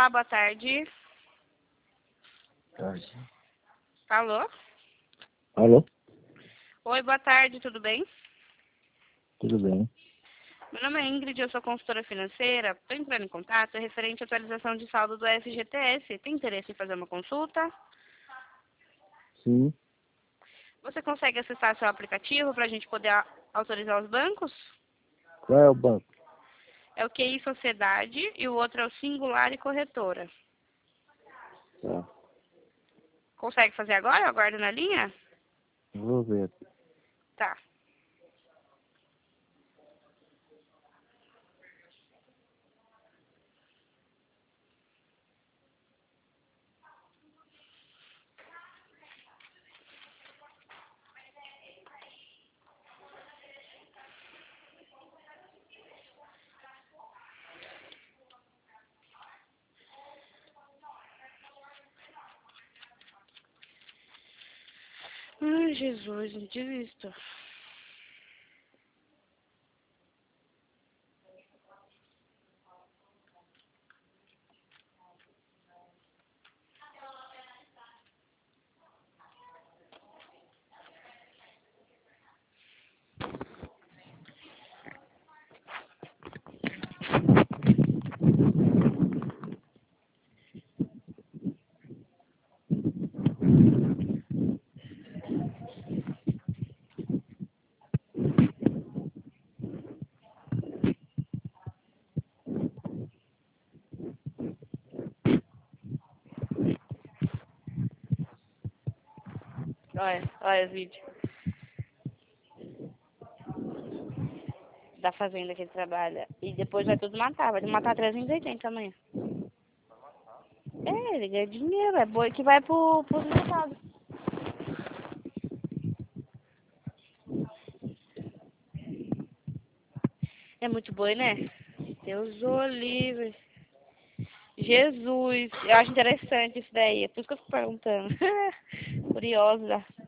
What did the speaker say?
Olá, boa tarde. Tarde. Alô? Alô? Oi, boa tarde, tudo bem? Tudo bem? Meu nome é Ingrid, eu sou consultora financeira. Estou entrando em contato referente à atualização de saldo do FGTS. Tem interesse em fazer uma consulta? Sim. Você consegue acessar seu aplicativo para a gente poder autorizar os bancos? Qual é o banco? É o QI Sociedade e o outro é o Singular e Corretora. Tá. Consegue fazer agora? Eu aguardo na linha? Vou ver aqui. Tá. Ai, Jesus, não desisto. Olha os vídeos da fazenda que ele trabalha. E depois vai tudo matar. Vai matar 380 amanhã. É, ele ganha dinheiro. É boi que vai pro mercado. É muito boi, né? Deus o livre. Jesus. Eu acho interessante isso daí. É por isso que eu fico perguntando. Curiosa.